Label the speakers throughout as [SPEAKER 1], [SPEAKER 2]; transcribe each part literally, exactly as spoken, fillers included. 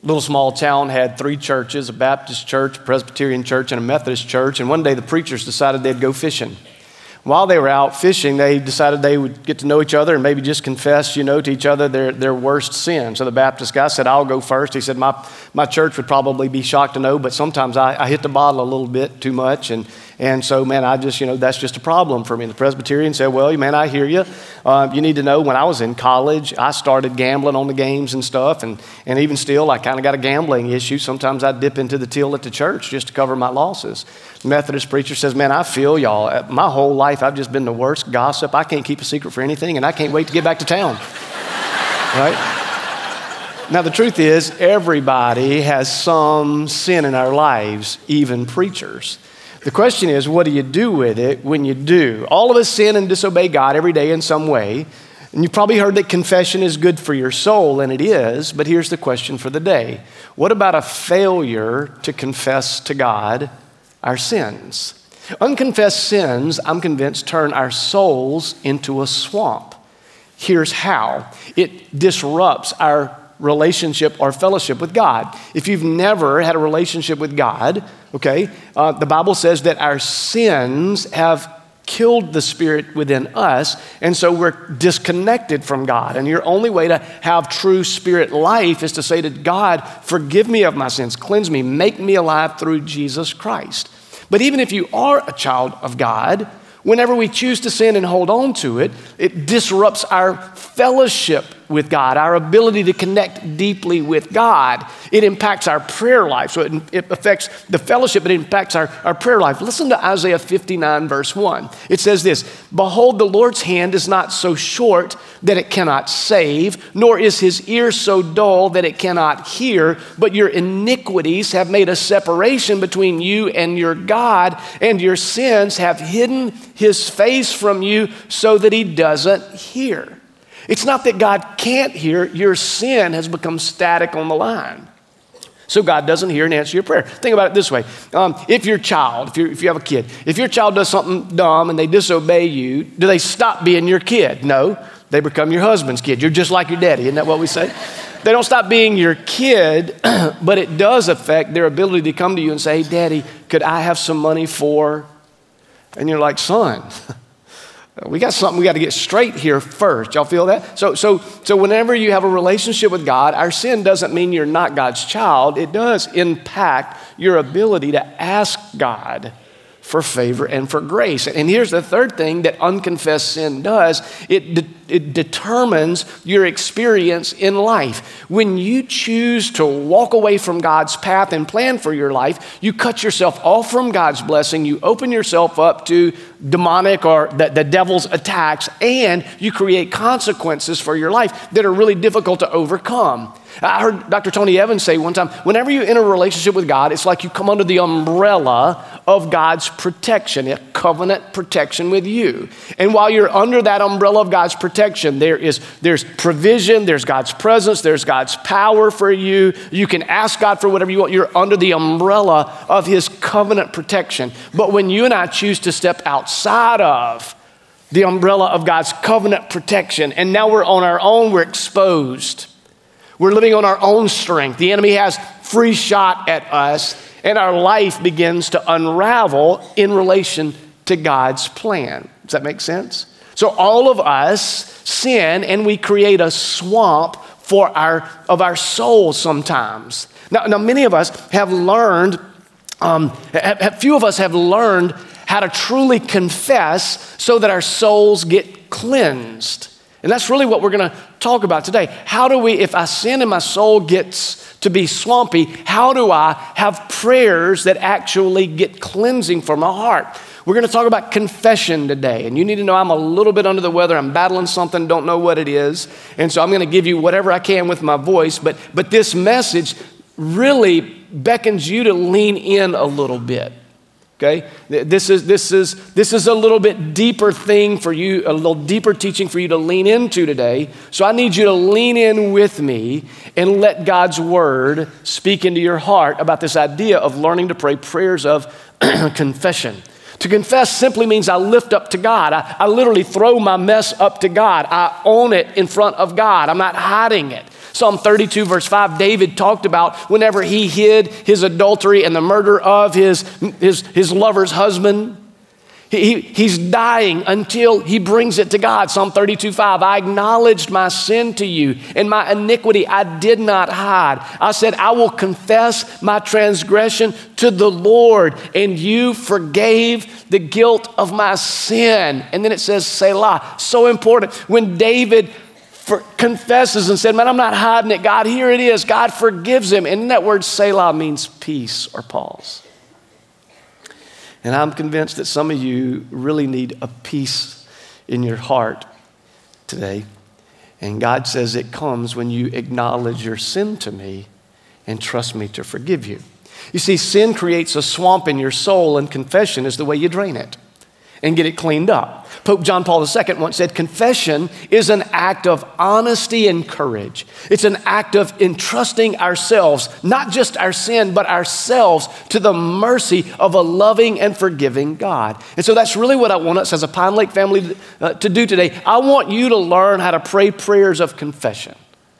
[SPEAKER 1] little small town had three churches, a Baptist church, a Presbyterian church, and a Methodist church. And one day the preachers decided they'd go fishing. While they were out fishing, they decided they would get to know each other and maybe just confess, you know, to each other their, their worst sin. So the Baptist guy said, I'll go first. He said, my, my church would probably be shocked to know, but sometimes I, I hit the bottle a little bit too much. And, and so, man, I just, you know, that's just a problem for me. And the Presbyterian said, well, man, I hear you. Uh, you need to know when I was in college, I started gambling on the games and stuff. And, and even still, I kind of got a gambling issue. Sometimes I dip into the till at the church just to cover my losses. The Methodist preacher says, man, I feel y'all. My whole life, I've just been the worst gossip. I can't keep a secret for anything, and I can't wait to get back to town. Right? Now, the truth is, everybody has some sin in our lives, even preachers. The question is, what do you do with it when you do? All of us sin and disobey God every day in some way. And you've probably heard that confession is good for your soul, and it is, but here's the question for the day. What about a failure to confess to God our sins? Unconfessed sins, I'm convinced, turn our souls into a swamp. Here's how. It disrupts our relationship or fellowship with God. If you've never had a relationship with God, okay, uh, the Bible says that our sins have killed the spirit within us, and so we're disconnected from God. And your only way to have true spirit life is to say to God, forgive me of my sins, cleanse me, make me alive through Jesus Christ. But even if you are a child of God, whenever we choose to sin and hold on to it, it disrupts our fellowship with God, our ability to connect deeply with God. It impacts our prayer life. So it, it affects the fellowship, but it impacts our, our prayer life. Listen to Isaiah fifty-nine, verse one. It says this, behold, the Lord's hand is not so short that it cannot save, nor is his ear so dull that it cannot hear, but your iniquities have made a separation between you and your God, and your sins have hidden his face from you so that he doesn't hear. It's not that God can't hear, your sin has become static on the line. So God doesn't hear and answer your prayer. Think about it this way. Um, if your child, if, you're, if you have a kid, if your child does something dumb and they disobey you, do they stop being your kid? No, they become your husband's kid. You're just like your daddy, isn't that what we say? They don't stop being your kid, but it does affect their ability to come to you and say, hey, Daddy, could I have some money for? And you're like, son, we got something we got to get straight here first. Y'all feel that? So, so, so whenever you have a relationship with God, our sin doesn't mean you're not God's child. It does impact your ability to ask God for favor and for grace. And here's the third thing that unconfessed sin does. It, de- it determines your experience in life. When you choose to walk away from God's path and plan for your life, you cut yourself off from God's blessing, you open yourself up to demonic or the, the devil's attacks, and you create consequences for your life that are really difficult to overcome. I heard Doctor Tony Evans say one time, whenever you enter a relationship with God, it's like you come under the umbrella of God's protection, a covenant protection with you. And while you're under that umbrella of God's protection, there is there's provision, there's God's presence, there's God's power for you. You can ask God for whatever you want. You're under the umbrella of his covenant protection. But when you and I choose to step outside of the umbrella of God's covenant protection, and now we're on our own, we're exposed. We're living on our own strength. The enemy has free shot at us, and our life begins to unravel in relation to God's plan. Does that make sense? So all of us sin, and we create a swamp for our of our soul sometimes. Now, now many of us have learned, um, a few of us have learned how to truly confess so that our souls get cleansed. And that's really what we're going to talk about today. How do we, if I sin and my soul gets to be swampy, how do I have prayers that actually get cleansing for my heart? We're going to talk about confession today. And you need to know I'm a little bit under the weather. I'm battling something, don't know what it is. And so I'm going to give you whatever I can with my voice. But, but this message really beckons you to lean in a little bit. Okay, this is this is this is a little bit deeper thing for you, a little deeper teaching for you to lean into today. So I need you to lean in with me and let God's word speak into your heart about this idea of learning to pray prayers of confession. To confess simply means I lift up to God. I, I literally throw my mess up to God. I own it in front of God. I'm not hiding it. Psalm thirty-two, verse five, David talked about whenever he hid his adultery and the murder of his, his, his lover's husband. He, he's dying until he brings it to God. Psalm thirty-two, five, I acknowledged my sin to you, and my iniquity I did not hide. I said, I will confess my transgression to the Lord, and you forgave the guilt of my sin. And then it says, Selah. So important. When David for, confesses and said, man, I'm not hiding it. God, here it is. God forgives him. And that word Selah means peace or pause. And I'm convinced that some of you really need a peace in your heart today. And God says it comes when you acknowledge your sin to me and trust me to forgive you. You see, sin creates a swamp in your soul, and confession is the way you drain it and get it cleaned up. Pope John Paul the Second once said, confession is an act of honesty and courage. It's an act of entrusting ourselves, not just our sin, but ourselves to the mercy of a loving and forgiving God. And so that's really what I want us as a Pine Lake family uh, to do today. I want you to learn how to pray prayers of confession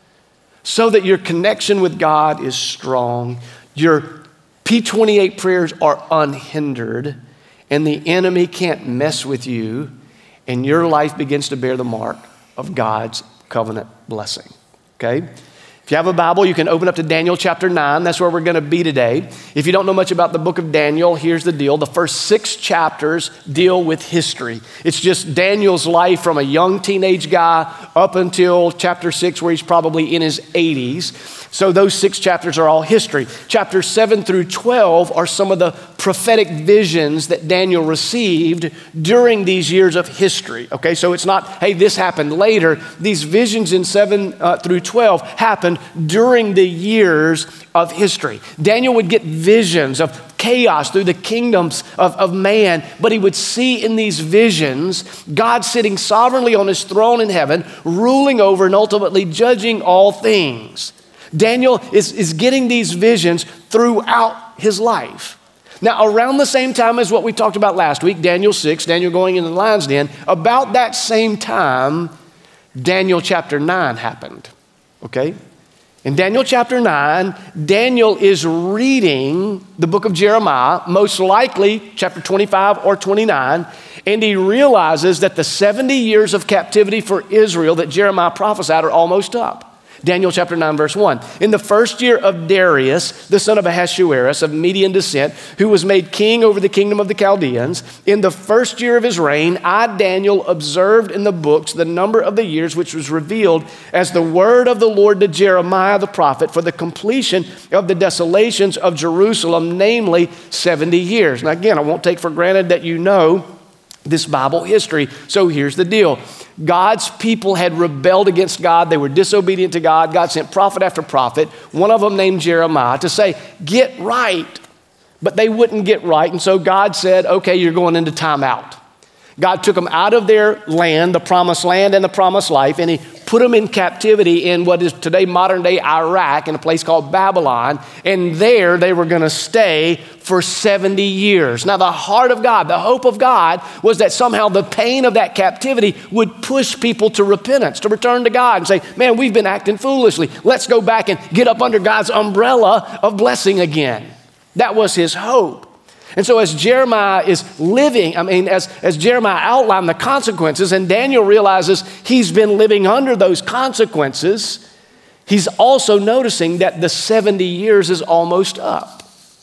[SPEAKER 1] so that your connection with God is strong, your P twenty-eight prayers are unhindered, and the enemy can't mess with you, and your life begins to bear the mark of God's covenant blessing, okay? If you have a Bible, you can open up to Daniel chapter nine. That's where we're going to be today. If you don't know much about the book of Daniel, here's the deal. The first six chapters deal with history. It's just Daniel's life from a young teenage guy up until chapter six, where he's probably in his eighties. So those six chapters are all history. Chapters seven through twelve are some of the prophetic visions that Daniel received during these years of history. Okay, so it's not, hey, this happened later. These visions in seven uh, through twelve happened during the years of history. Daniel would get visions of chaos through the kingdoms of, of man, but he would see in these visions God sitting sovereignly on his throne in heaven, ruling over and ultimately judging all things. Daniel is, is getting these visions throughout his life. Now, around the same time as what we talked about last week, Daniel six, Daniel going into the lion's den, about that same time, Daniel chapter nine happened, okay? In Daniel chapter nine, Daniel is reading the book of Jeremiah, most likely chapter twenty-five or twenty-nine, and he realizes that the seventy years of captivity for Israel that Jeremiah prophesied are almost up. Daniel chapter nine, verse one. In the first year of Darius, the son of Ahasuerus of Median descent, who was made king over the kingdom of the Chaldeans, in the first year of his reign, I, Daniel, observed in the books the number of the years which was revealed as the word of the Lord to Jeremiah the prophet for the completion of the desolations of Jerusalem, namely seventy years. Now again, I won't take for granted that you know this Bible history. So here's the deal. God's people had rebelled against God. They were disobedient to God. God sent prophet after prophet, one of them named Jeremiah, to say, get right. But they wouldn't get right. And so God said, okay, you're going into timeout. God took them out of their land, the promised land and the promised life, and he put them in captivity in what is today modern day Iraq in a place called Babylon. And there they were going to stay for seventy years. Now the heart of God, the hope of God was that somehow the pain of that captivity would push people to repentance, to return to God and say, man, we've been acting foolishly. Let's go back and get up under God's umbrella of blessing again. That was his hope. And so as Jeremiah is living, I mean, as, as Jeremiah outlined the consequences, and Daniel realizes he's been living under those consequences, he's also noticing that the seventy years is almost up.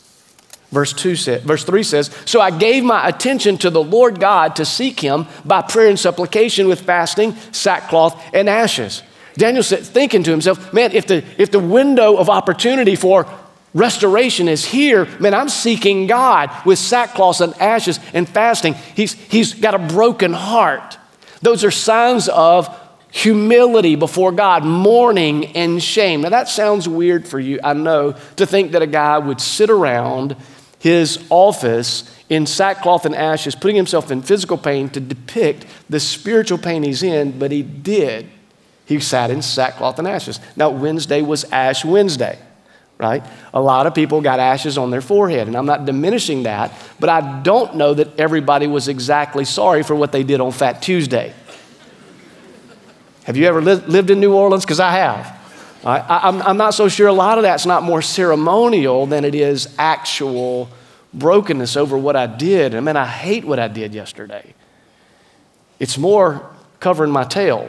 [SPEAKER 1] Verse two says, verse three says, so I gave my attention to the Lord God to seek him by prayer and supplication with fasting, sackcloth, and ashes. Daniel said, thinking to himself, man, if the, if the window of opportunity for restoration is here, man, I'm seeking God with sackcloth and ashes and fasting. He's, he's got a broken heart. Those are signs of humility before God, mourning and shame. Now that sounds weird for you, I know, to think that a guy would sit around his office in sackcloth and ashes, putting himself in physical pain to depict the spiritual pain he's in, but he did. He sat in sackcloth and ashes. Now, Wednesday was Ash Wednesday. Right? A lot of people got ashes on their forehead, and I'm not diminishing that, but I don't know that everybody was exactly sorry for what they did on Fat Tuesday. Have you ever li- lived in New Orleans? Because I have. I, I'm, I'm not so sure a lot of that's not more ceremonial than it is actual brokenness over what I did. I mean, I hate what I did yesterday. It's more covering my tail.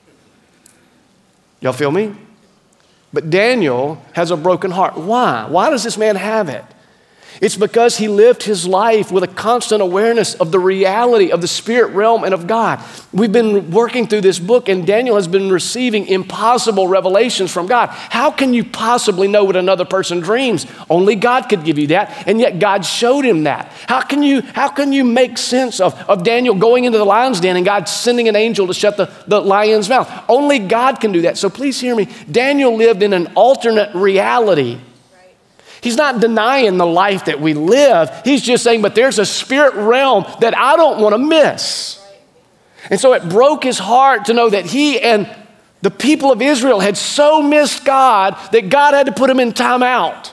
[SPEAKER 1] Y'all feel me? But Daniel has a broken heart. Why? Why does this man have it? It's because he lived his life with a constant awareness of the reality of the spirit realm and of God. We've been working through this book, and Daniel has been receiving impossible revelations from God. How can you possibly know what another person dreams? Only God could give you that, and yet God showed him that. How can you, how can you make sense of, of Daniel going into the lion's den and God sending an angel to shut the, the lion's mouth? Only God can do that. So please hear me. Daniel lived in an alternate reality. He's not denying the life that we live. He's just saying, but there's a spirit realm that I don't want to miss. And so it broke his heart to know that he and the people of Israel had so missed God that God had to put him in timeout.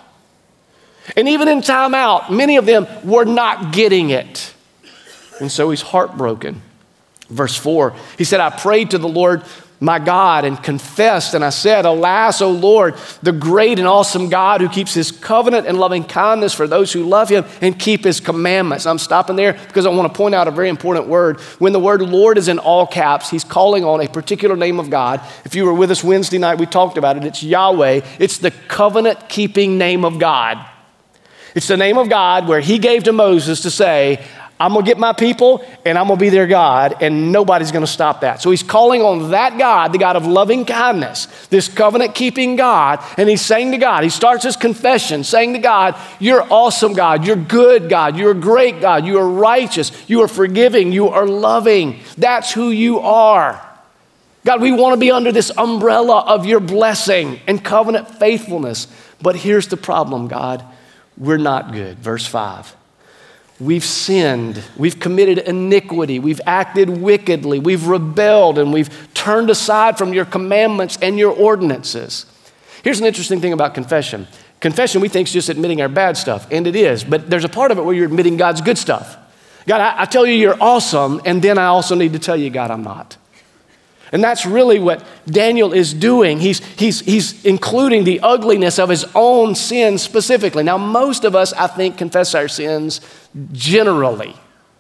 [SPEAKER 1] And even in timeout, many of them were not getting it. And so he's heartbroken. Verse four, he said, I prayed to the Lord my God and confessed, and I said, alas, O Lord, the great and awesome God who keeps his covenant and loving kindness for those who love him and keep his commandments. I'm stopping there because I want to point out a very important word. When the word Lord is in all caps, he's calling on a particular name of God. If you were with us Wednesday night, we talked about it. It's Yahweh. It's the covenant-keeping name of God. It's the name of God where he gave to Moses to say, I'm going to get my people and I'm going to be their God, and nobody's going to stop that. So he's calling on that God, the God of loving kindness, this covenant-keeping God, and he's saying to God, he starts his confession saying to God, you're awesome God, you're good God, you're a great God, you are righteous, you are forgiving, you are loving. That's who you are. God, we want to be under this umbrella of your blessing and covenant faithfulness. But here's the problem, God. We're not good. Verse five. We've sinned, we've committed iniquity, we've acted wickedly, we've rebelled, and we've turned aside from your commandments and your ordinances. Here's an interesting thing about confession. Confession, we think, is just admitting our bad stuff, and it is, but there's a part of it where you're admitting God's good stuff. God, I, I tell you you're awesome, and then I also need to tell you, God, I'm not. And that's really what Daniel is doing. He's, he's, he's including the ugliness of his own sin specifically. Now, most of us, I think, confess our sins generally.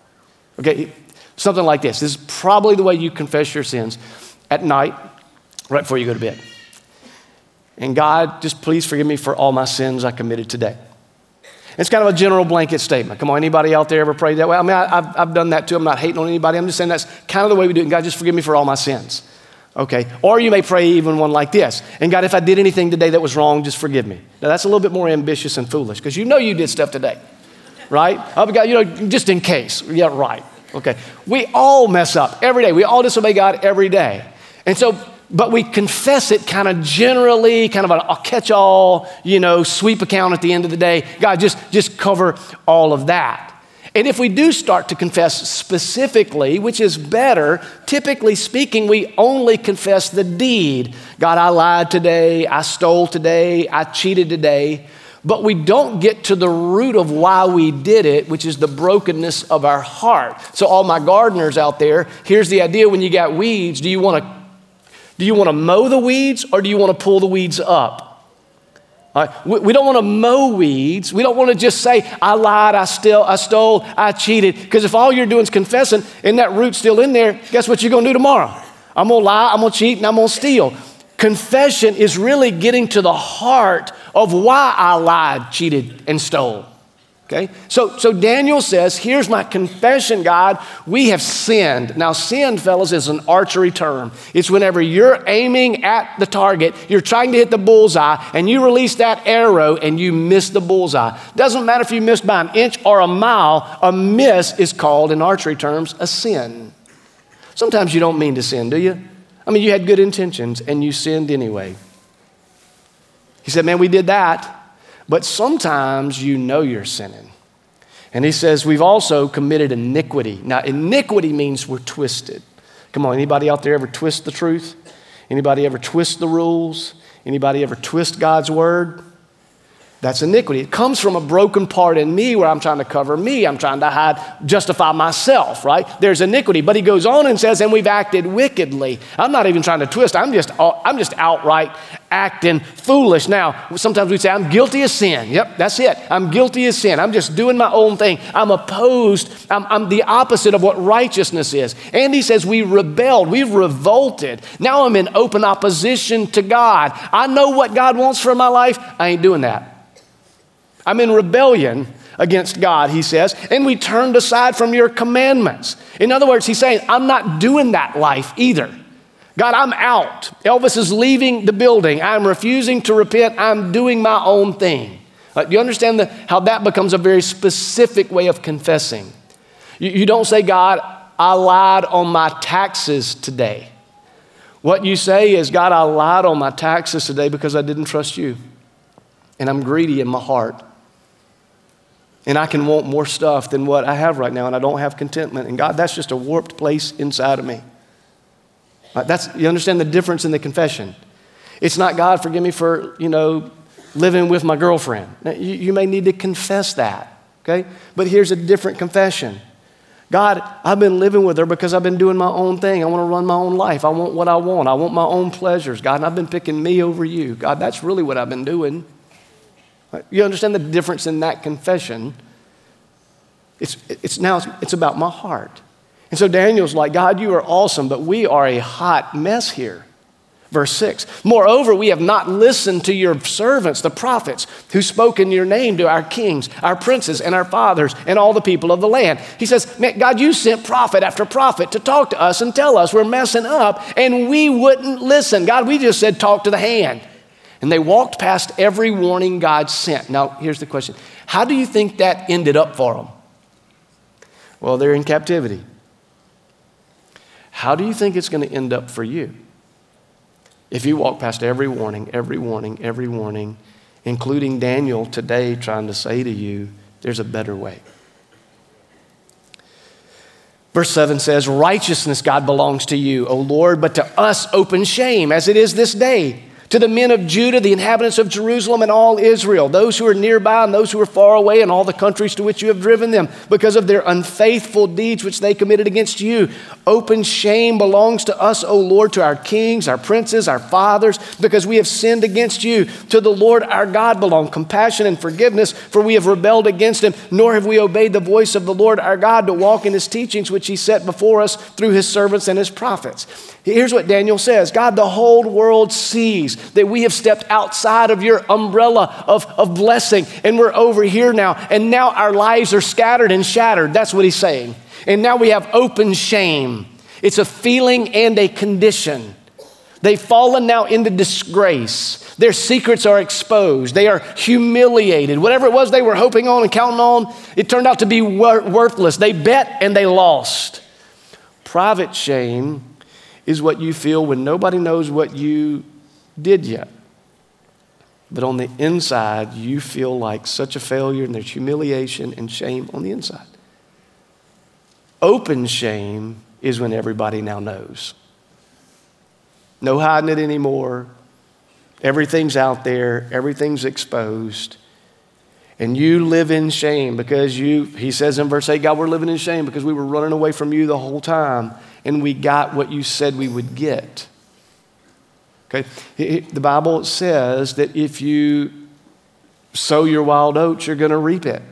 [SPEAKER 1] Okay, something like this. This is probably the way you confess your sins at night, right before you go to bed. And God, just please forgive me for all my sins I committed today. It's kind of a general blanket statement. Come on, anybody out there ever prayed that way? I mean, I, I've, I've done that too. I'm not hating on anybody. I'm just saying that's kind of the way we do it. God, just forgive me for all my sins. Okay. Or you may pray even one like this. And God, if I did anything today that was wrong, just forgive me. Now that's a little bit more ambitious and foolish because you know you did stuff today, right? Oh, God, you know, just in case. Yeah, right. Okay. We all mess up every day. We all disobey God every day. And so, but we confess it kind of generally, kind of a, a catch-all, you know, sweep account at the end of the day. God, just, just cover all of that. And if we do start to confess specifically, which is better, typically speaking, we only confess the deed. God, I lied today, I stole today, I cheated today. But we don't get to the root of why we did it, which is the brokenness of our heart. So all my gardeners out there, here's the idea when you got weeds, do you want to Do you want to mow the weeds or do you want to pull the weeds up? All right. we, we don't want to mow weeds. We don't want to just say, I lied, I stole, I stole, I cheated. Because if all you're doing is confessing and that root's still in there, guess what you're going to do tomorrow? I'm going to lie, I'm going to cheat, and I'm going to steal. Confession is really getting to the heart of why I lied, cheated, and stole. Okay, so, so Daniel says, here's my confession, God. We have sinned. Now, sin, fellas, is an archery term. It's whenever you're aiming at the target, you're trying to hit the bullseye, and you release that arrow, and you miss the bullseye. Doesn't matter if you missed by an inch or a mile, a miss is called, in archery terms, a sin. Sometimes you don't mean to sin, do you? I mean, you had good intentions, and you sinned anyway. He said, man, we did that. But sometimes you know you're sinning. And he says, we've also committed iniquity. Now, iniquity means we're twisted. Come on, anybody out there ever twist the truth? Anybody ever twist the rules? Anybody ever twist God's word? That's iniquity. It comes from a broken part in me where I'm trying to cover me. I'm trying to hide, justify myself, right? There's iniquity. But he goes on and says, and we've acted wickedly. I'm not even trying to twist. I'm just, I'm just outright acting foolish. Now, sometimes we say, I'm guilty of sin. Yep, that's it. I'm guilty of sin. I'm just doing my own thing. I'm opposed. I'm, I'm the opposite of what righteousness is. And he says, we rebelled. We've revolted. Now I'm in open opposition to God. I know what God wants for my life. I ain't doing that. I'm in rebellion against God, he says, and we turned aside from your commandments. In other words, he's saying, I'm not doing that life either. God, I'm out. Elvis is leaving the building. I'm refusing to repent. I'm doing my own thing. Uh, do you understand the, how that becomes a very specific way of confessing? You, you don't say, God, I lied on my taxes today. What you say is, God, I lied on my taxes today because I didn't trust you. And I'm greedy in my heart. And I can want more stuff than what I have right now, and I don't have contentment. And God, that's just a warped place inside of me. That's, you understand the difference in the confession? It's not, God, forgive me for, you know, living with my girlfriend. Now, you, you may need to confess that, okay? But here's a different confession. God, I've been living with her because I've been doing my own thing. I want to run my own life. I want what I want. I want my own pleasures, God, and I've been picking me over you. God, that's really what I've been doing. You understand the difference in that confession? It's, it's now, it's, it's about my heart. And so Daniel's like, God, you are awesome, but we are a hot mess here. Verse six, moreover, we have not listened to your servants, the prophets, who spoke in your name to our kings, our princes, and our fathers, and all the people of the land. He says, man, God, you sent prophet after prophet to talk to us and tell us we're messing up, and we wouldn't listen. God, we just said, talk to the hand. And they walked past every warning God sent. Now, here's the question. How do you think that ended up for them? Well, they're in captivity. How do you think it's going to end up for you? If you walk past every warning, every warning, every warning, including Daniel today trying to say to you, there's a better way. Verse seven says, righteousness, God, belongs to you, O Lord, but to us open shame, as it is this day. To the men of Judah, the inhabitants of Jerusalem, and all Israel, those who are nearby and those who are far away, and all the countries to which you have driven them, because of their unfaithful deeds which they committed against you. Open shame belongs to us, O Lord, to our kings, our princes, our fathers, because we have sinned against you. To the Lord our God belong compassion and forgiveness, for we have rebelled against him, nor have we obeyed the voice of the Lord our God to walk in his teachings, which he set before us through his servants and his prophets. Here's what Daniel says. God, the whole world sees that we have stepped outside of your umbrella of, of blessing, and we're over here now, and now our lives are scattered and shattered. That's what he's saying. And now we have open shame. It's a feeling and a condition. They've fallen now into disgrace. Their secrets are exposed. They are humiliated. Whatever it was they were hoping on and counting on, it turned out to be wor- worthless. They bet and they lost. Private shame is what you feel when nobody knows what you did yet. But on the inside, you feel like such a failure, and there's humiliation and shame on the inside. Open shame is when everybody now knows. No hiding it anymore. Everything's out there. Everything's exposed. And you live in shame because you, he says in verse eight, God, we're living in shame because we were running away from you the whole time, and we got what you said we would get. Okay, the Bible says that if you sow your wild oats, you're going to reap it.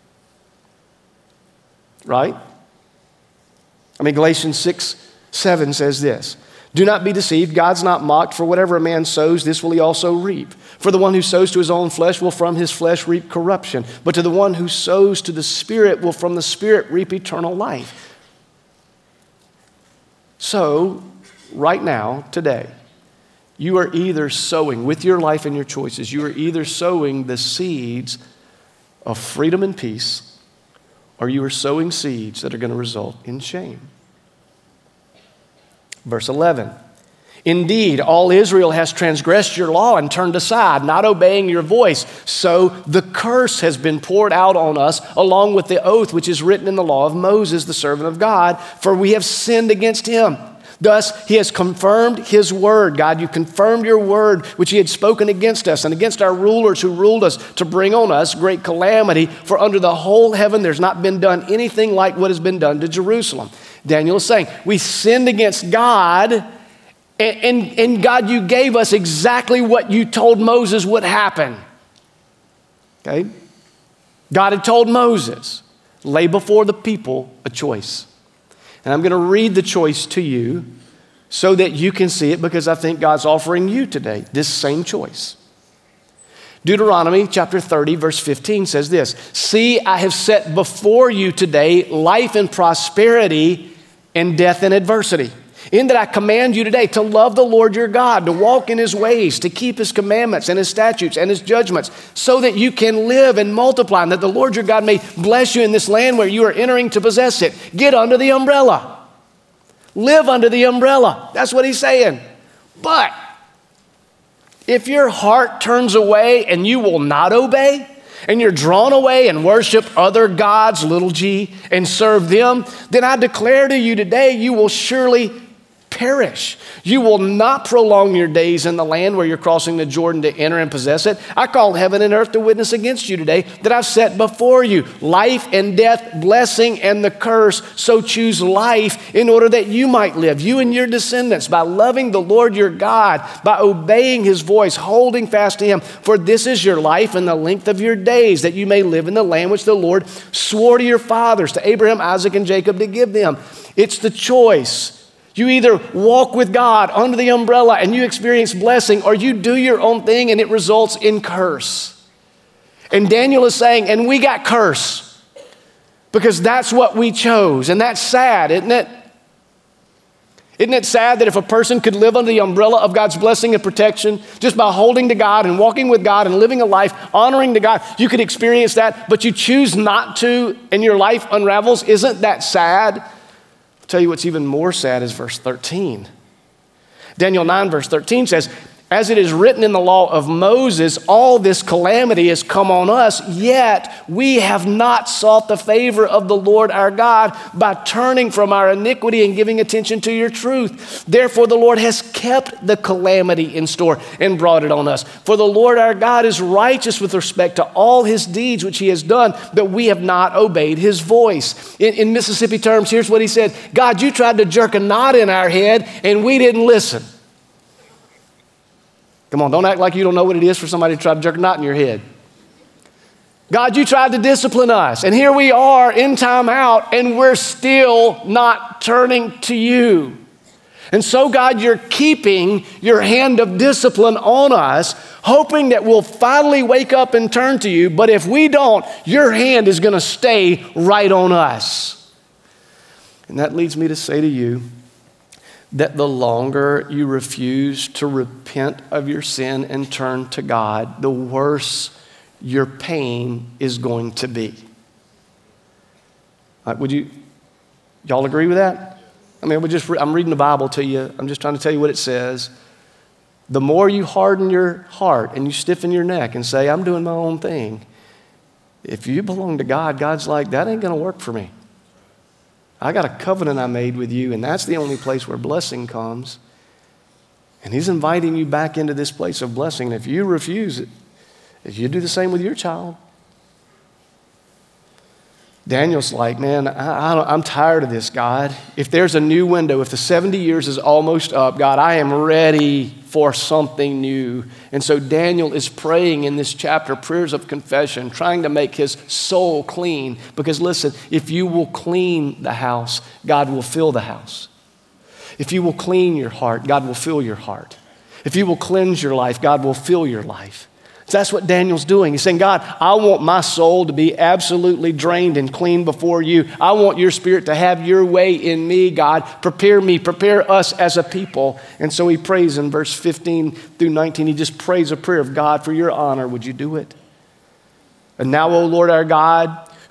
[SPEAKER 1] Right? I mean, Galatians six, seven says this. Do not be deceived. God's not mocked. For whatever a man sows, this will he also reap. For the one who sows to his own flesh will from his flesh reap corruption. But to the one who sows to the Spirit will from the Spirit reap eternal life. So, right now, today, you are either sowing, with your life and your choices, you are either sowing the seeds of freedom and peace, or you are sowing seeds that are going to result in shame. Verse eleven, indeed, all Israel has transgressed your law and turned aside, not obeying your voice. So the curse has been poured out on us, along with the oath which is written in the law of Moses, the servant of God, for we have sinned against him. Thus, he has confirmed his word. God, you confirmed your word, which he had spoken against us and against our rulers who ruled us to bring on us great calamity. For under the whole heaven, there's not been done anything like what has been done to Jerusalem. Daniel is saying, we sinned against God, and, and, and God, you gave us exactly what you told Moses would happen. Okay? God had told Moses, lay before the people a choice. And I'm going to read the choice to you so that you can see it, because I think God's offering you today this same choice. Deuteronomy chapter thirty, verse fifteen says this, see, I have set before you today life and prosperity and death and adversity. In that I command you today to love the Lord your God, to walk in his ways, to keep his commandments and his statutes and his judgments, so that you can live and multiply, and that the Lord your God may bless you in this land where you are entering to possess it. Get under the umbrella. Live under the umbrella. That's what he's saying. But if your heart turns away and you will not obey, and you're drawn away and worship other gods, little g, and serve them, then I declare to you today, you will surely perish. You will not prolong your days in the land where you're crossing the Jordan to enter and possess it. I call heaven and earth to witness against you today that I've set before you life and death, blessing and the curse. So choose life in order that you might live, you and your descendants, by loving the Lord your God, by obeying his voice, holding fast to him. For this is your life and the length of your days, that you may live in the land which the Lord swore to your fathers, to Abraham, Isaac, and Jacob, to give them. It's the choice. You either walk with God under the umbrella and you experience blessing, or you do your own thing and it results in curse. And Daniel is saying, and we got curse because that's what we chose. And that's sad, isn't it? Isn't it sad that if a person could live under the umbrella of God's blessing and protection just by holding to God and walking with God and living a life honoring to God, you could experience that, but you choose not to and your life unravels? Isn't that sad? I'll tell you what's even more sad is verse thirteen. Daniel nine verse thirteen says, as it is written in the law of Moses, all this calamity has come on us, yet we have not sought the favor of the Lord our God by turning from our iniquity and giving attention to your truth. Therefore, the Lord has kept the calamity in store and brought it on us. For the Lord our God is righteous with respect to all his deeds which he has done, but we have not obeyed his voice. In, in Mississippi terms, here's what he said. God, you tried to jerk a knot in our head and we didn't listen. Come on, don't act like you don't know what it is for somebody to try to jerk a knot in your head. God, you tried to discipline us, and here we are in time out, and we're still not turning to you. And so, God, you're keeping your hand of discipline on us, hoping that we'll finally wake up and turn to you. But if we don't, your hand is going to stay right on us. And that leads me to say to you, that the longer you refuse to repent of your sin and turn to God, the worse your pain is going to be. Right, would you, y'all agree with that? I mean, we just, I'm reading the Bible to you. I'm just trying to tell you what it says. The more you harden your heart and you stiffen your neck and say, I'm doing my own thing, if you belong to God, God's like, that ain't going to work for me. I got a covenant I made with you, and that's the only place where blessing comes. And he's inviting you back into this place of blessing. And if you refuse it, if you do the same with your child. Daniel's like, man, I, I I'm tired of this, God. If there's a new window, if the seventy years is almost up, God, I am ready for something new. And so Daniel is praying in this chapter, prayers of confession, trying to make his soul clean. Because listen, if you will clean the house, God will fill the house. If you will clean your heart, God will fill your heart. If you will cleanse your life, God will fill your life. So that's what Daniel's doing. He's saying, God, I want my soul to be absolutely drained and clean before you. I want your spirit to have your way in me, God. Prepare me, prepare us as a people. And so he prays in verse fifteen through nineteen. He just prays a prayer of God, for your honor, would you do it? And now, O Lord our God,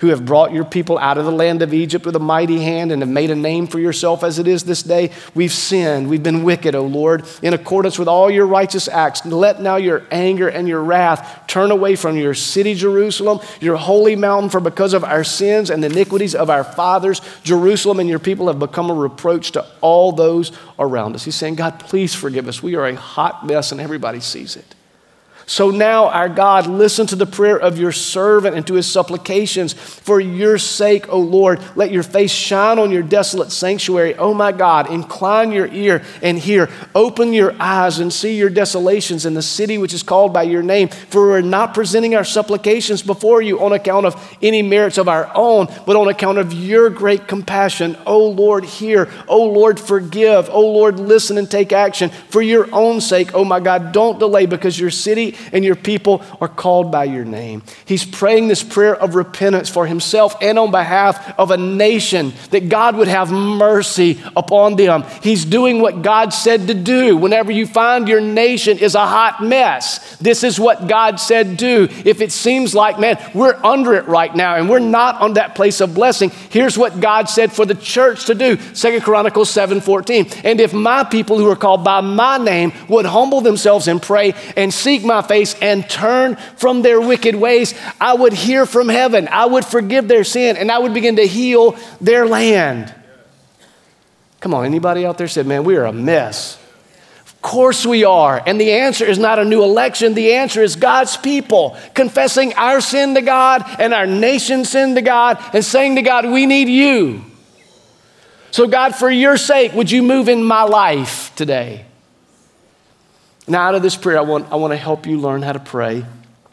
[SPEAKER 1] who have brought your people out of the land of Egypt with a mighty hand and have made a name for yourself as it is this day. We've sinned. We've been wicked, O Lord, in accordance with all your righteous acts. Let now your anger and your wrath turn away from your city, Jerusalem, your holy mountain, for because of our sins and the iniquities of our fathers, Jerusalem and your people have become a reproach to all those around us. He's saying, God, please forgive us. We are a hot mess and everybody sees it. So now, our God, listen to the prayer of your servant and to his supplications. For your sake, O Lord, let your face shine on your desolate sanctuary. Oh my God, incline your ear and hear. Open your eyes and see your desolations in the city which is called by your name. For we're not presenting our supplications before you on account of any merits of our own, but on account of your great compassion. O Lord, hear. O Lord, forgive. O Lord, listen and take action. For your own sake, oh my God, don't delay, because your city and your people are called by your name. He's praying this prayer of repentance for himself and on behalf of a nation, that God would have mercy upon them. He's doing what God said to do. Whenever you find your nation is a hot mess, this is what God said do. If it seems like, man, we're under it right now and we're not on that place of blessing, here's what God said for the church to do. Second Chronicles seven fourteen. And if my people who are called by my name would humble themselves and pray and seek my face and turn from their wicked ways, I would hear from heaven, I would forgive their sin, and I would begin to heal their land. Come on, anybody out there said, man, we are a mess? Of course we are. And the answer is not a new election. The answer is God's people confessing our sin to God and our nation's sin to God and saying to God, we need you. So God, for your sake, would you move in my life today? Now, out of this prayer, I want, I want to help you learn how to pray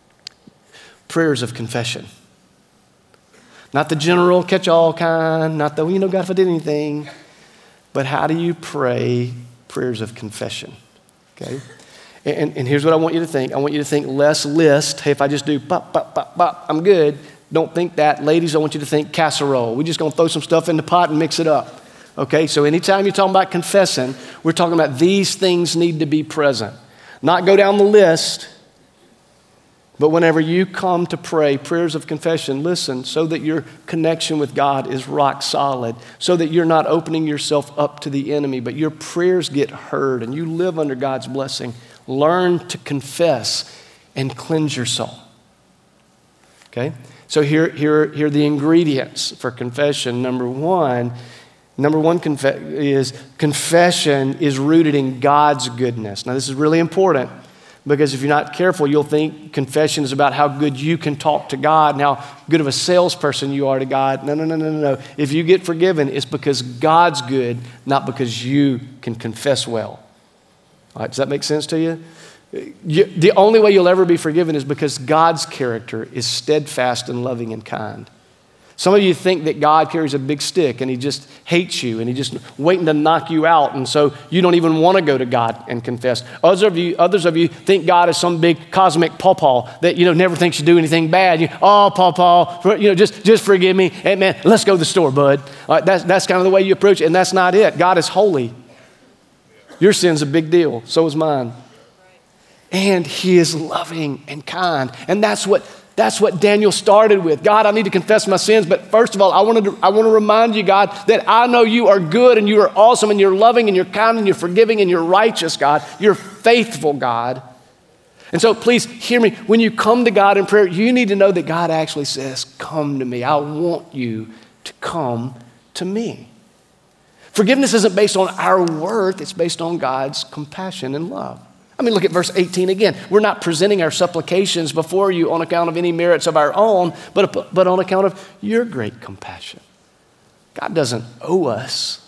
[SPEAKER 1] prayers of confession. Not the general catch-all kind, not the, well, you know, God, if I did anything, but how do you pray prayers of confession, okay? And, and here's what I want you to think. I want you to think less list. Hey, if I just do pop, pop, pop, pop, I'm good. Don't think that. Ladies, I want you to think casserole. We're just going to throw some stuff in the pot and mix it up. Okay, so anytime you're talking about confessing, we're talking about these things need to be present. Not go down the list, but whenever you come to pray prayers of confession, listen, so that your connection with God is rock solid, so that you're not opening yourself up to the enemy, but your prayers get heard and you live under God's blessing. Learn to confess and cleanse your soul. Okay, so here, here, here are the ingredients for confession. Number one, Number one conf- is confession is rooted in God's goodness. Now, this is really important because if you're not careful, you'll think confession is about how good you can talk to God and how good of a salesperson you are to God. No, no, no, no, no. If you get forgiven, it's because God's good, not because you can confess well. All right, does that make sense to you? you? The only way you'll ever be forgiven is because God's character is steadfast and loving and kind. Some of you think that God carries a big stick and he just hates you and he's just waiting to knock you out, and so you don't even want to go to God and confess. Others of you, others of you think God is some big cosmic pawpaw that, you know, never thinks you do anything bad. You, oh, pawpaw, you know, just, just forgive me. Hey, man, let's go to the store, bud. All right, that's, that's kind of the way you approach it, and that's not it. God is holy. Your sin's a big deal. So is mine. And he is loving and kind, and that's what That's what Daniel started with. God, I need to confess my sins, but first of all, I want to I want to remind you, God, that I know you are good and you are awesome and you're loving and you're kind and you're forgiving and you're righteous, God. You're faithful, God. And so please hear me. When you come to God in prayer, you need to know that God actually says, come to me. I want you to come to me. Forgiveness isn't based on our worth. It's based on God's compassion and love. I mean, look at verse eighteen again. We're not presenting our supplications before you on account of any merits of our own, but, but on account of your great compassion. God doesn't owe us.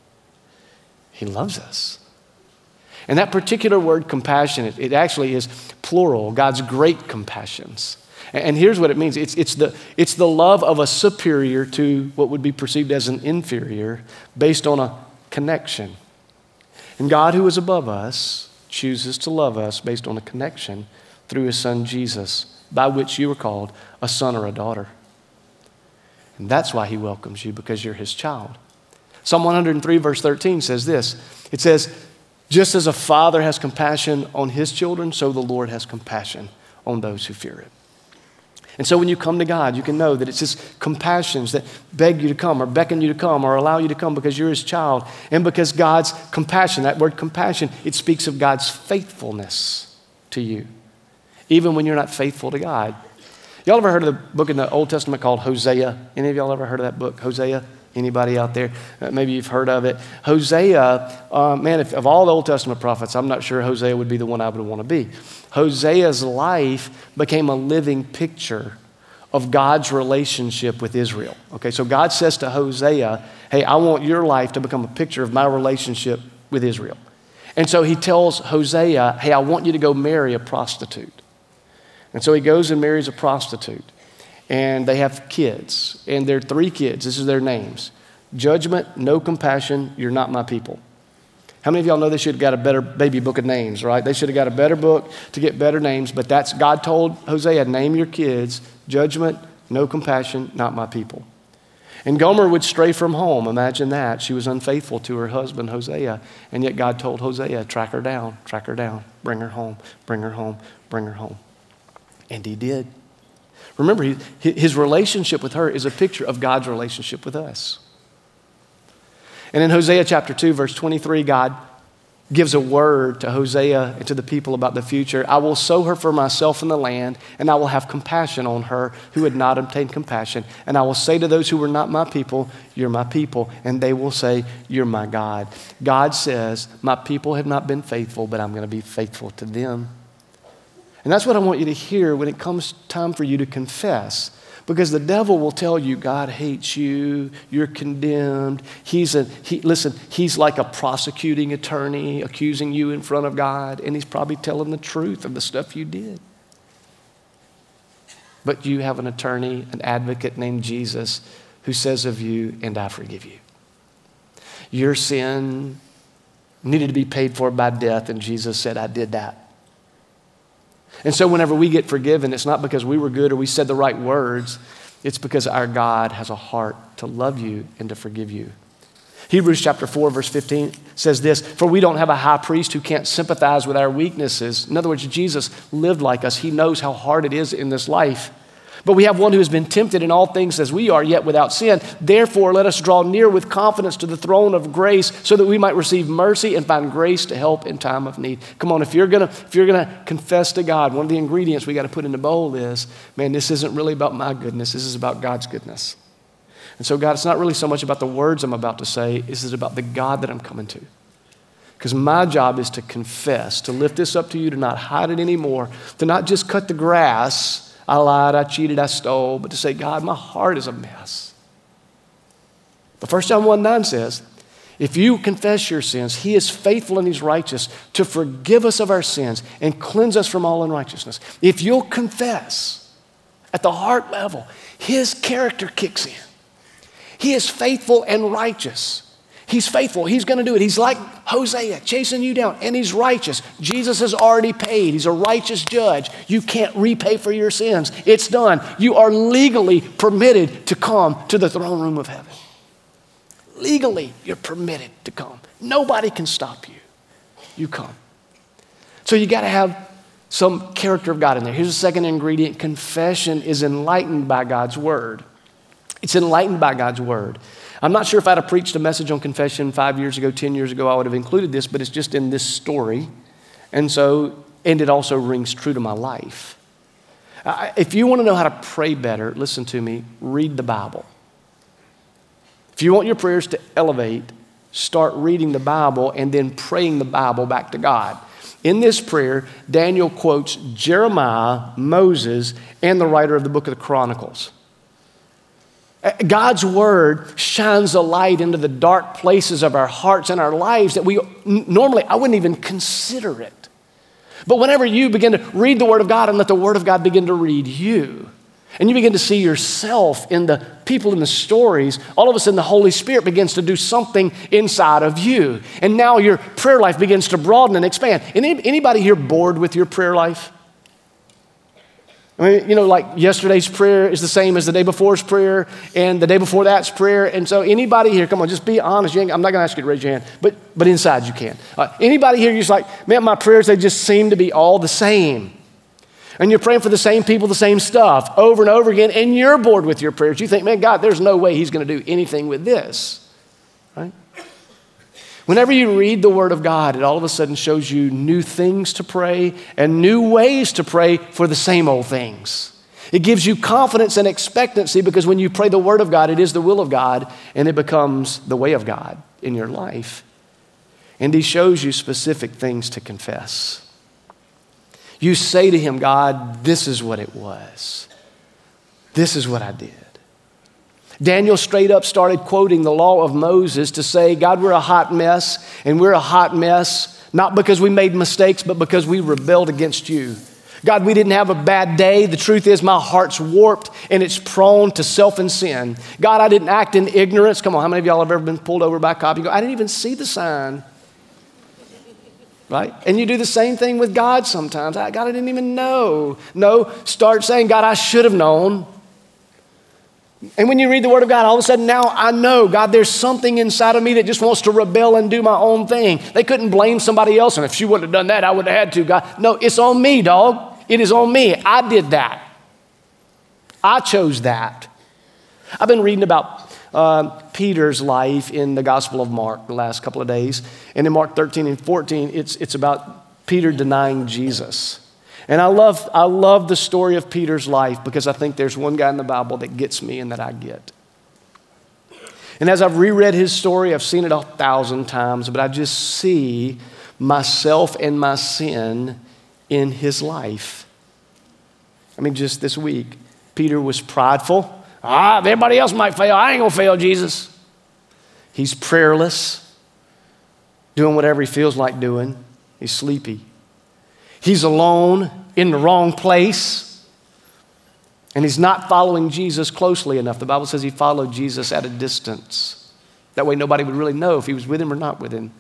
[SPEAKER 1] He loves us. And that particular word compassion, it, it actually is plural, God's great compassions. And, and here's what it means. It's, it's, the, it's the love of a superior to what would be perceived as an inferior based on a connection. And God, who is above us, chooses to love us based on a connection through his son Jesus, by which you were called a son or a daughter. And that's why he welcomes you, because you're his child. Psalm one hundred three verse thirteen says this. It says, just as a father has compassion on his children, so the Lord has compassion on those who fear it. And so when you come to God, you can know that it's His compassions that beg you to come or beckon you to come or allow you to come because you're His child. And because God's compassion, that word compassion, it speaks of God's faithfulness to you, even when you're not faithful to God. Y'all ever heard of the book in the Old Testament called Hosea? Any of y'all ever heard of that book, Hosea? Anybody out there? Uh, maybe you've heard of it. Hosea, uh, man, if, of all the Old Testament prophets, I'm not sure Hosea would be the one I would want to be. Hosea's life became a living picture of God's relationship with Israel. Okay, so God says to Hosea, hey, I want your life to become a picture of my relationship with Israel. And so he tells Hosea, hey, I want you to go marry a prostitute. And so he goes and marries a prostitute. And they have kids. And they're three kids. This is their names. Judgment, no compassion, you're not my people. How many of y'all know they should have got a better baby book of names, right? They should have got a better book to get better names. But that's, God told Hosea, name your kids. Judgment, no compassion, not my people. And Gomer would stray from home. Imagine that. She was unfaithful to her husband, Hosea. And yet God told Hosea, track her down, track her down, bring her home, bring her home, bring her home. And he did. Remember, he, his relationship with her is a picture of God's relationship with us. And in Hosea chapter two, verse twenty-three, God gives a word to Hosea and to the people about the future. I will sow her for myself in the land, and I will have compassion on her who had not obtained compassion. And I will say to those who were not my people, you're my people. And they will say, you're my God. God says, my people have not been faithful, but I'm going to be faithful to them. And that's what I want you to hear when it comes time for you to confess. Because the devil will tell you, God hates you, you're condemned. He's a, he, listen, he's like a prosecuting attorney accusing you in front of God, and he's probably telling the truth of the stuff you did. But you have an attorney, an advocate named Jesus, who says of you, and I forgive you. Your sin needed to be paid for by death, and Jesus said, I did that. And so whenever we get forgiven, it's not because we were good or we said the right words. It's because our God has a heart to love you and to forgive you. Hebrews chapter four, verse fifteen says this, for we don't have a high priest who can't sympathize with our weaknesses. In other words, Jesus lived like us. He knows how hard it is in this life. But we have one who has been tempted in all things as we are, yet without sin. Therefore, let us draw near with confidence to the throne of grace so that we might receive mercy and find grace to help in time of need. Come on, if you're gonna, if you're gonna confess to God, one of the ingredients we got to put in the bowl is, man, this isn't really about my goodness. This is about God's goodness. And so, God, it's not really so much about the words I'm about to say. This is about the God that I'm coming to. Because my job is to confess, to lift this up to you, to not hide it anymore, to not just cut the grass. I lied, I cheated, I stole, but to say, God, my heart is a mess. But First John one nine says, if you confess your sins, he is faithful and he's righteous to forgive us of our sins and cleanse us from all unrighteousness. If you'll confess at the heart level, his character kicks in. He is faithful and righteous. He's faithful. He's going to do it. He's like Hosea chasing you down, and he's righteous. Jesus has already paid. He's a righteous judge. You can't repay for your sins. It's done. You are legally permitted to come to the throne room of heaven. Legally, you're permitted to come. Nobody can stop you. You come. So you got to have some character of God in there. Here's the second ingredient. Confession is enlightened by God's word. It's enlightened by God's word. I'm not sure if I'd have preached a message on confession five years ago, ten years ago, I would have included this, but it's just in this story. And so, and it also rings true to my life. I, if you want to know how to pray better, listen to me, read the Bible. If you want your prayers to elevate, start reading the Bible and then praying the Bible back to God. In this prayer, Daniel quotes Jeremiah, Moses, and the writer of the book of the Chronicles. God's word shines a light into the dark places of our hearts and our lives that we normally, I wouldn't even consider it. But whenever you begin to read the word of God and let the word of God begin to read you, and you begin to see yourself in the people in the stories, all of a sudden the Holy Spirit begins to do something inside of you. And now your prayer life begins to broaden and expand. Any, anybody here bored with your prayer life? I mean, you know, like yesterday's prayer is the same as the day before's prayer, and the day before that's prayer. And so anybody here, come on, just be honest. You ain't, I'm not going to ask you to raise your hand, but but inside you can. Uh, anybody here, you're just like, man, my prayers, they just seem to be all the same. And you're praying for the same people, the same stuff over and over again, and you're bored with your prayers. You think, man, God, there's no way he's going to do anything with this, right? Whenever you read the Word of God, it all of a sudden shows you new things to pray and new ways to pray for the same old things. It gives you confidence and expectancy because when you pray the Word of God, it is the will of God, and it becomes the way of God in your life. And he shows you specific things to confess. You say to him, God, this is what it was. This is what I did. Daniel straight up started quoting the law of Moses to say, God, we're a hot mess, and we're a hot mess, not because we made mistakes, but because we rebelled against you. God, we didn't have a bad day. The truth is my heart's warped and it's prone to self and sin. God, I didn't act in ignorance. Come on, how many of y'all have ever been pulled over by a cop? You go, I didn't even see the sign. Right? And you do the same thing with God sometimes. God, I didn't even know. No, start saying, God, I should have known. And when you read the Word of God, all of a sudden now I know, God, there's something inside of me that just wants to rebel and do my own thing. They couldn't blame somebody else, and if she wouldn't have done that, I would have had to, God. No, it's on me, dog. It is on me. I did that. I chose that. I've been reading about uh, Peter's life in the Gospel of Mark the last couple of days. And in Mark thirteen and fourteen, it's, it's about Peter denying Jesus. And I love, I love the story of Peter's life because I think there's one guy in the Bible that gets me and that I get. And as I've reread his story, I've seen it a thousand times, but I just see myself and my sin in his life. I mean, just this week, Peter was prideful. Ah, everybody else might fail. I ain't gonna fail, Jesus. He's prayerless, doing whatever he feels like doing. He's sleepy. He's alone in the wrong place. And he's not following Jesus closely enough. The Bible says he followed Jesus at a distance. That way nobody would really know if he was with him or not with him.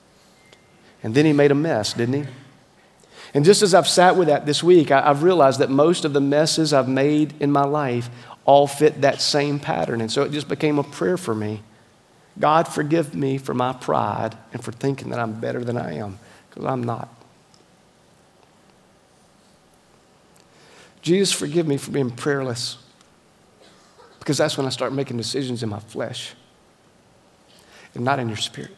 [SPEAKER 1] And then he made a mess, didn't he? And just as I've sat with that this week, I've realized that most of the messes I've made in my life all fit that same pattern. And so it just became a prayer for me. God, forgive me for my pride and for thinking that I'm better than I am, because I'm not. Jesus, forgive me for being prayerless, because that's when I start making decisions in my flesh and not in your spirit.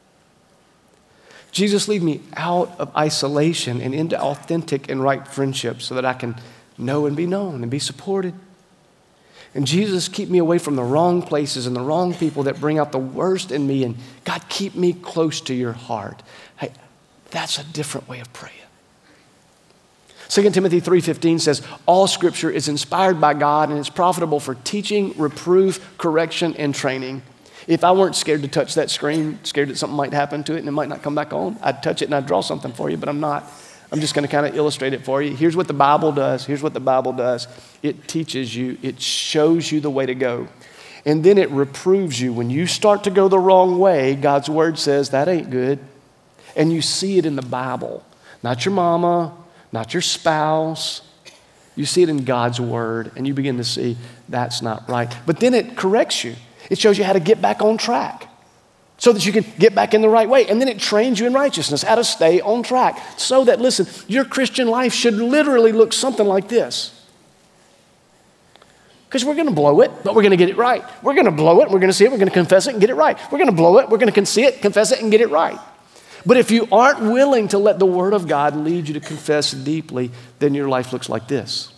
[SPEAKER 1] Jesus, lead me out of isolation and into authentic and right friendships so that I can know and be known and be supported. And Jesus, keep me away from the wrong places and the wrong people that bring out the worst in me. And God, keep me close to your heart. Hey, that's a different way of praying. Second Timothy three fifteen says, all scripture is inspired by God and it's profitable for teaching, reproof, correction, and training. If I weren't scared to touch that screen, scared that something might happen to it and it might not come back on, I'd touch it and I'd draw something for you, but I'm not. I'm just going to kind of illustrate it for you. Here's what the Bible does. Here's what the Bible does. It teaches you. It shows you the way to go. And then it reproves you. When you start to go the wrong way, God's word says that ain't good. And you see it in the Bible. Not your mama, not your spouse. You see it in God's word, and you begin to see that's not right. But then it corrects you. It shows you how to get back on track so that you can get back in the right way. And then it trains you in righteousness, how to stay on track. So that, listen, your Christian life should literally look something like this. Because we're going to blow it, but we're going to get it right. We're going to blow it, we're going to see it, we're going to confess it and get it right. We're going to blow it, we're going to see it, confess it, and get it right. But if you aren't willing to let the Word of God lead you to confess deeply, then your life looks like this.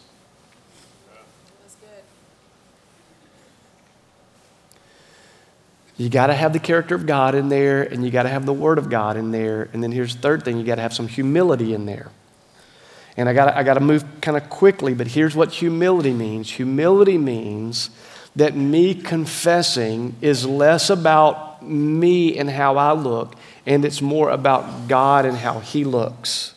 [SPEAKER 1] You got to have the character of God in there, and you got to have the Word of God in there. And then here's the third thing, you got to have some humility in there. And I got I got to move kind of quickly, but here's what humility means. Humility means that me confessing is less about me and how I look, and it's more about God and how He looks.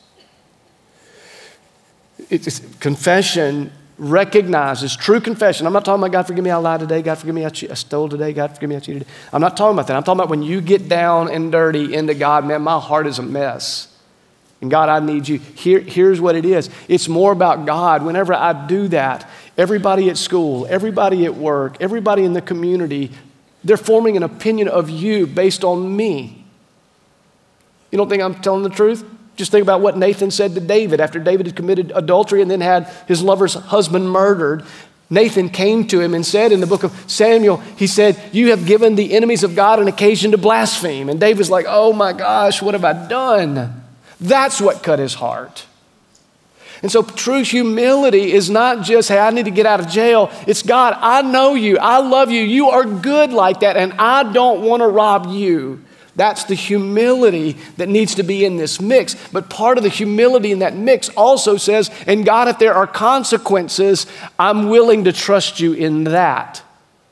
[SPEAKER 1] It's, confession recognizes, true confession. I'm not talking about God forgive me, I lied today. God forgive me, I, che- I stole today. God forgive me, I cheated. I'm not talking about that. I'm talking about when you get down and dirty into God, man, my heart is a mess. And God, I need you. Here, here's what it is. It's more about God. Whenever I do that, everybody at school, everybody at work, everybody in the community, they're forming an opinion of you based on me. You don't think I'm telling the truth? Just think about what Nathan said to David after David had committed adultery and then had his lover's husband murdered. Nathan came to him and said in the book of Samuel, he said, you have given the enemies of God an occasion to blaspheme. And David's like, oh my gosh, what have I done? That's what cut his heart. And so true humility is not just, hey, I need to get out of jail. It's, God, I know you. I love you. You are good like that, and I don't want to rob you. That's the humility that needs to be in this mix. But part of the humility in that mix also says, and God, if there are consequences, I'm willing to trust you in that.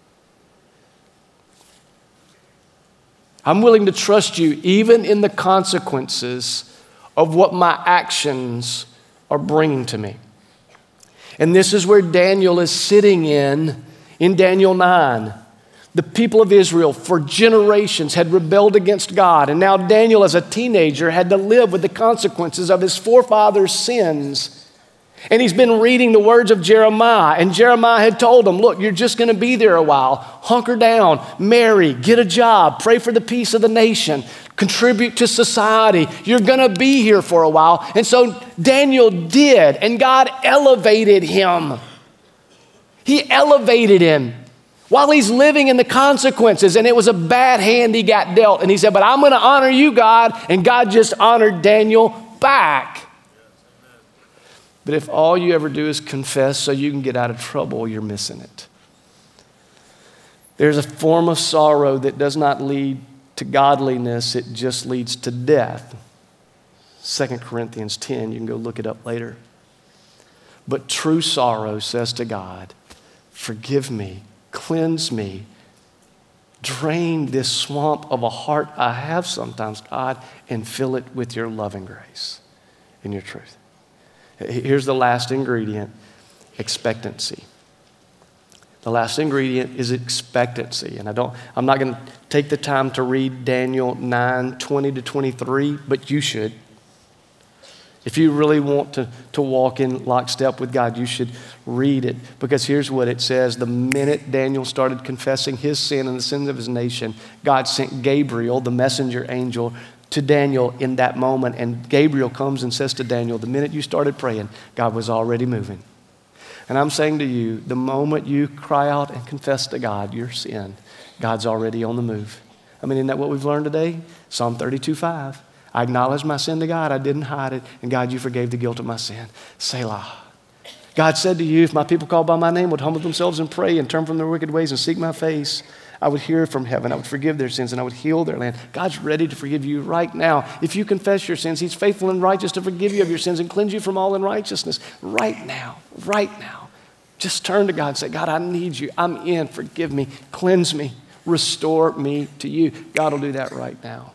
[SPEAKER 1] I'm willing to trust you even in the consequences of what my actions are bringing to me. And this is where Daniel is sitting in, in Daniel nine. The people of Israel for generations had rebelled against God, and now Daniel as a teenager had to live with the consequences of his forefathers' sins. And he's been reading the words of Jeremiah, and Jeremiah had told him, look, you're just going to be there a while. Hunker down, marry, get a job, pray for the peace of the nation, contribute to society. You're going to be here for a while. And so Daniel did, and God elevated him. He elevated him while he's living in the consequences, and it was a bad hand he got dealt. And he said, but I'm going to honor you, God. And God just honored Daniel back. But if all you ever do is confess so you can get out of trouble, you're missing it. There's a form of sorrow that does not lead to godliness, it just leads to death. Second Corinthians ten, you can go look it up later. But true sorrow says to God, forgive me, cleanse me, drain this swamp of a heart I have sometimes, God, and fill it with your loving grace and your truth. Here's the last ingredient, expectancy. The last ingredient is expectancy. And I don't, I'm not going to take the time to read Daniel nine, twenty to twenty-three, but you should. If you really want to, to walk in lockstep with God, you should read it. Because here's what it says. The minute Daniel started confessing his sin and the sins of his nation, God sent Gabriel, the messenger angel, to Daniel in that moment. And Gabriel comes and says to Daniel, the minute you started praying, God was already moving. And I'm saying to you, the moment you cry out and confess to God your sin, God's already on the move. I mean, isn't that what we've learned today? Psalm thirty-two five. I acknowledged my sin to God. I didn't hide it. And God, you forgave the guilt of my sin. Selah. God said to you, if my people called by my name would humble themselves and pray and turn from their wicked ways and seek my face, I would hear from heaven. I would forgive their sins and I would heal their land. God's ready to forgive you right now. If you confess your sins, he's faithful and righteous to forgive you of your sins and cleanse you from all unrighteousness. Right now, right now. Just turn to God and say, God, I need you. I'm in. Forgive me. Cleanse me. Restore me to you. God will do that right now.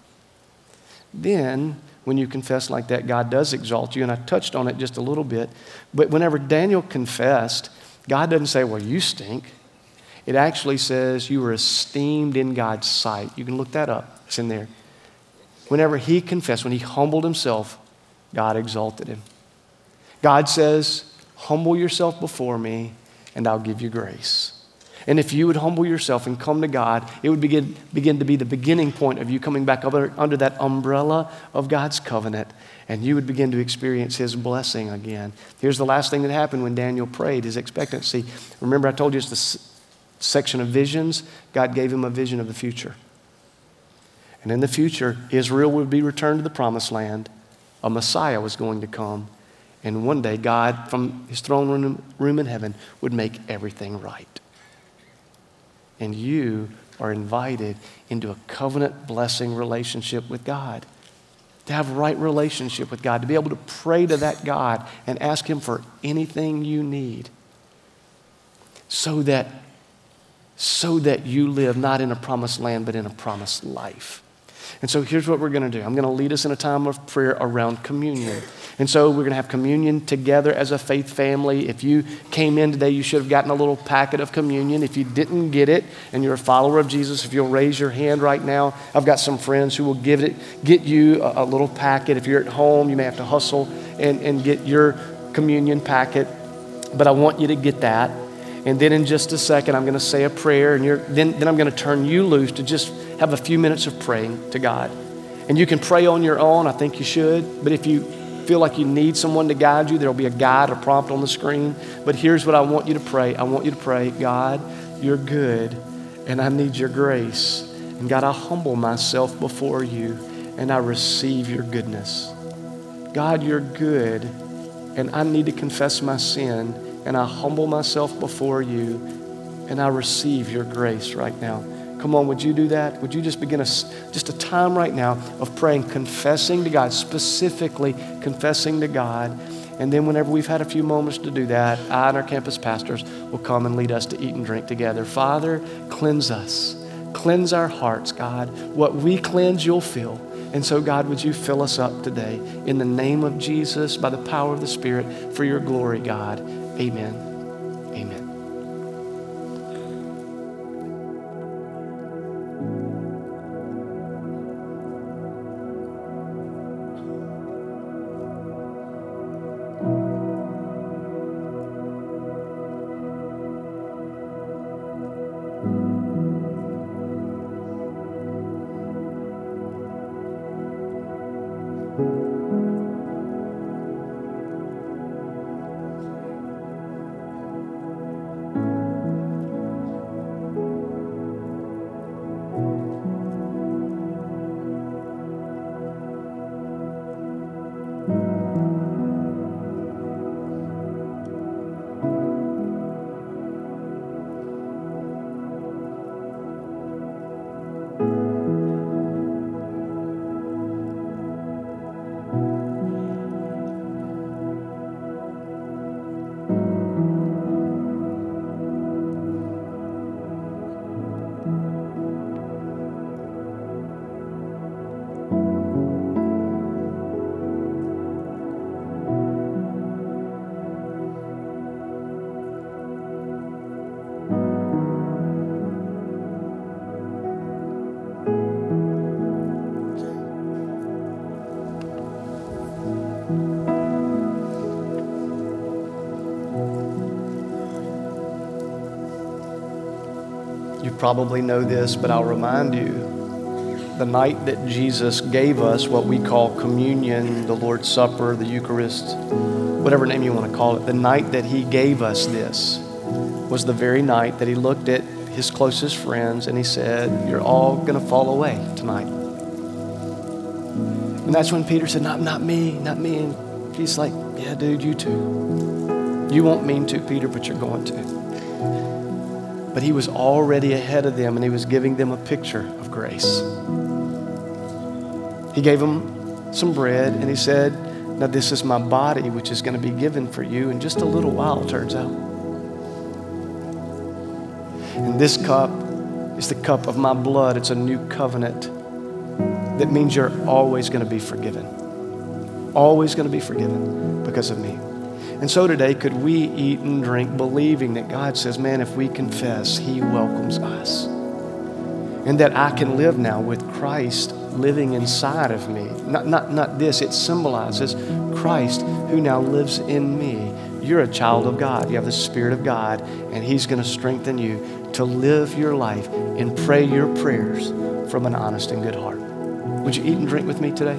[SPEAKER 1] Then, when you confess like that, God does exalt you. And I touched on it just a little bit. But whenever Daniel confessed, God doesn't say, well, you stink. It actually says you were esteemed in God's sight. You can look that up. It's in there. Whenever he confessed, when he humbled himself, God exalted him. God says, humble yourself before me, and I'll give you grace. And if you would humble yourself and come to God, it would begin, begin to be the beginning point of you coming back under, under that umbrella of God's covenant, and you would begin to experience his blessing again. Here's the last thing that happened when Daniel prayed, his expectancy. Remember I told you it's the section of visions. God gave him a vision of the future. And in the future, Israel would be returned to the promised land. A Messiah was going to come. And one day, God, from his throne room, room in heaven, would make everything right. And you are invited into a covenant blessing relationship with God. To have right relationship with God. To be able to pray to that God and ask him for anything you need. So that So that you live not in a promised land, but in a promised life. And so here's what we're going to do. I'm going to lead us in a time of prayer around communion. And so we're going to have communion together as a faith family. If you came in today, you should have gotten a little packet of communion. If you didn't get it and you're a follower of Jesus, if you'll raise your hand right now, I've got some friends who will give it, get you a, a little packet. If you're at home, you may have to hustle and, and get your communion packet. But I want you to get that. And then in just a second, I'm going to say a prayer, and you're, then, then I'm going to turn you loose to just have a few minutes of praying to God. And you can pray on your own. I think you should. But if you feel like you need someone to guide you, there'll be a guide or prompt on the screen. But here's what I want you to pray. I want you to pray, God, you're good, and I need your grace. And God, I humble myself before you, and I receive your goodness. God, you're good, and I need to confess my sin, and I humble myself before you, and I receive your grace right now. Come on, would you do that? Would you just begin a, just a time right now of praying, confessing to God, specifically confessing to God. And then whenever we've had a few moments to do that, I and our campus pastors will come and lead us to eat and drink together. Father, cleanse us. Cleanse our hearts, God. What we cleanse, you'll fill. And so, God, would you fill us up today in the name of Jesus, by the power of the Spirit, for your glory, God. Amen. Amen. You probably know this, but I'll remind you, the night that Jesus gave us what we call communion, the Lord's Supper, the Eucharist, whatever name you want to call it, the night that he gave us this was the very night that he looked at his closest friends and he said, you're all going to fall away tonight. And that's when Peter said, not, not me, not me. And he's like, yeah, dude, you too. You won't mean to, Peter, but you're going to. But he was already ahead of them, and he was giving them a picture of grace. He gave them some bread, and he said, now this is my body, which is going to be given for you in just a little while, it turns out. And this cup is the cup of my blood. It's a new covenant that means you're always going to be forgiven. Always going to be forgiven because of me. And so today, could we eat and drink believing that God says, man, if we confess, he welcomes us. And that I can live now with Christ living inside of me. Not, not, not this, it symbolizes Christ who now lives in me. You're a child of God. You have the Spirit of God, and he's going to strengthen you to live your life and pray your prayers from an honest and good heart. Would you eat and drink with me today?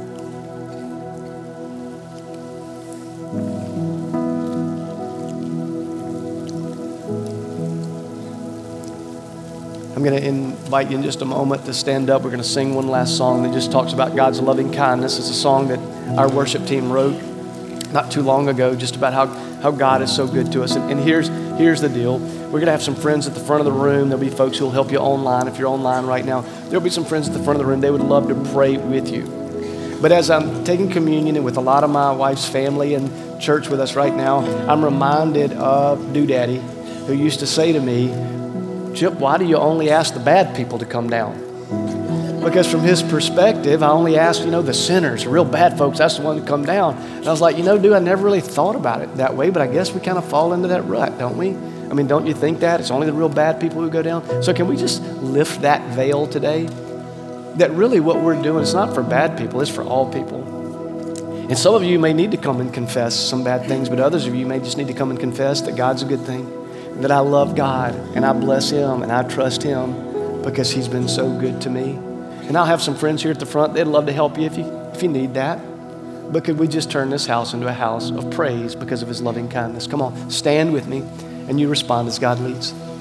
[SPEAKER 1] I'm going to invite you in just a moment to stand up. We're going to sing one last song that just talks about God's loving kindness. It's a song that our worship team wrote not too long ago, just about how, how God is so good to us. And, and here's, here's the deal. We're going to have some friends at the front of the room. There'll be folks who will help you online. If you're online right now, there'll be some friends at the front of the room. They would love to pray with you. But as I'm taking communion and with a lot of my wife's family and church with us right now, I'm reminded of Doodaddy, who used to say to me, Chip, why do you only ask the bad people to come down? Because from his perspective, I only ask, you know, the sinners, the real bad folks, that's the one to come down. And I was like, you know, dude, I never really thought about it that way, but I guess we kind of fall into that rut, don't we? I mean, don't you think that? It's only the real bad people who go down. So can we just lift that veil today? That really what we're doing is not for bad people, it's for all people. And some of you may need to come and confess some bad things, but others of you may just need to come and confess that God's a good thing. That I love God and I bless him and I trust him because he's been so good to me. And I'll have some friends here at the front. They'd love to help you if you, if you need that. But could we just turn this house into a house of praise because of his loving kindness? Come on, stand with me and you respond as God leads.